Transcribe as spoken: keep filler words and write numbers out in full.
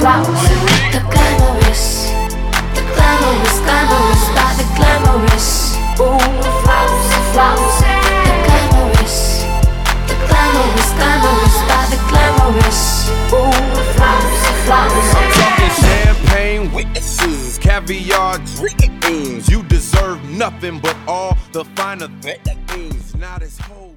flowers. The glamorous, the glamorous, glamorous by the glamorous. Ooh, flowers, flowers. The glamorous, the glamorous, glamorous by the glamorous. Ooh, flowers, flowers. I'm talking champagne witnesses, caviar dreams. You deserve nothing but all the finer things. Now this whole